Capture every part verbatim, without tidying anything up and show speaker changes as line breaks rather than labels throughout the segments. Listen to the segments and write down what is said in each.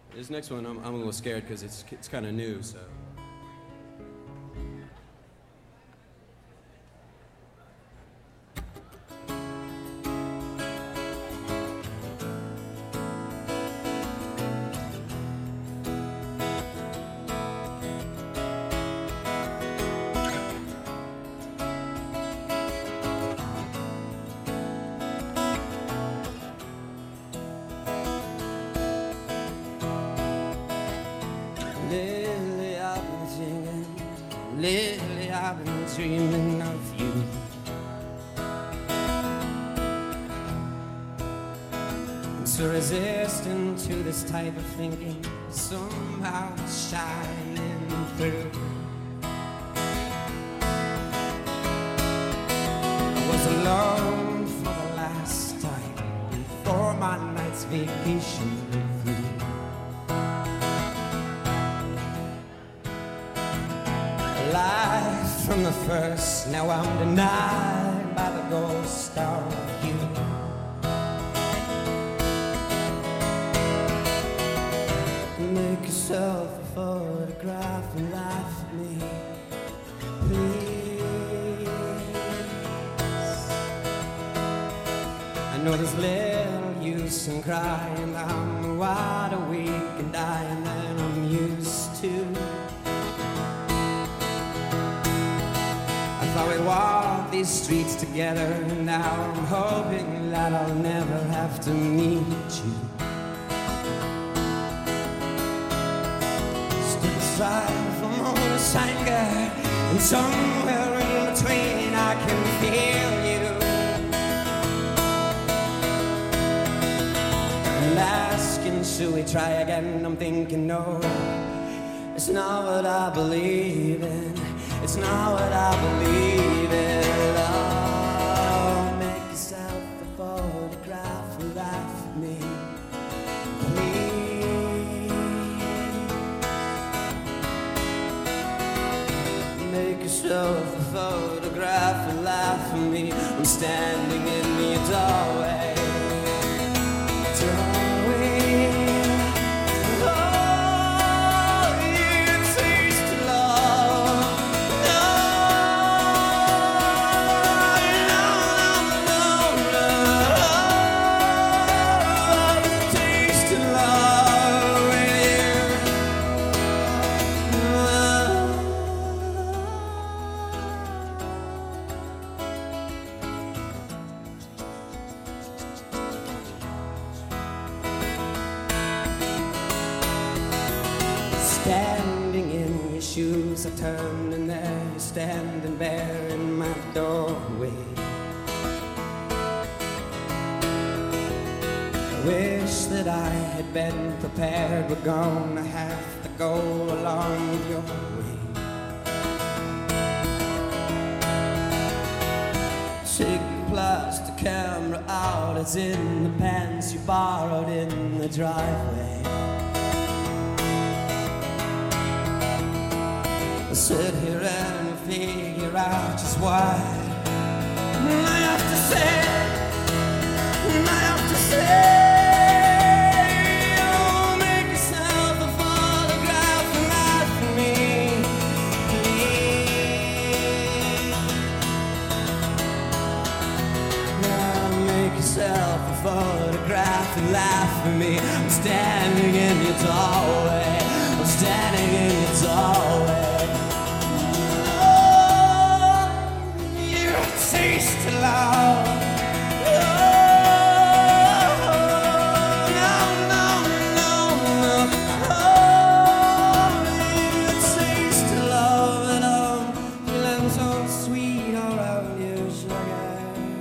This next one, I'm, I'm a little scared because it's, it's kind of new, so.
Lately I've been thinking, lately I've been dreaming of you. And so resisting to this type of thinking, somehow shining through. I was alone for the last time before my night's vacation with you. Life from the first, now I'm denied by the ghost of you. Make yourself a photograph and laugh at me, please. I know there's little use in crying, I'm wide awake and dying than I'm used to. I thought we'd walk these streets together, and now I'm hoping that I'll never have to meet you. Step aside from all this anger, and somewhere in between I can feel you. I'm asking, should we try again? I'm thinking, no, it's not what I believe in. It's not what I believe in. Oh, make yourself a photograph and laugh at me, please. Make yourself a photograph and laugh at me. I'm standing in your doorway. Doorway. Standing in your shoes, I turned and there you're standing bare in my doorway. I wish that I had been prepared. We're gonna have to go along with your way. Take the plastic camera out, it's in the pants you borrowed in the driveway. Sit here and figure out just why I have to say, I have to say, oh, make yourself a photograph and laugh at me, please. Now make yourself a photograph and laugh at me. I'm standing in your doorway. I'm standing in your doorway. Taste of love. Oh, no, no, no, no. Oh, you taste of love, and I'm feeling so sweet around you, sugar.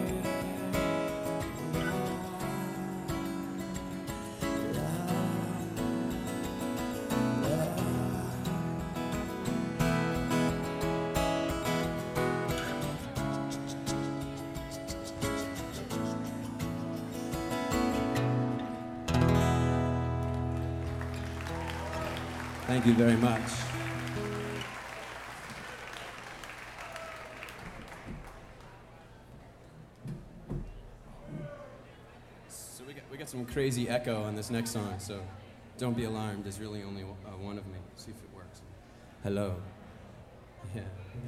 Thank you very much. So we got, we got some crazy echo on this next song, so Don't be alarmed, there's really only uh, one of me. See if it works. Hello. Yeah.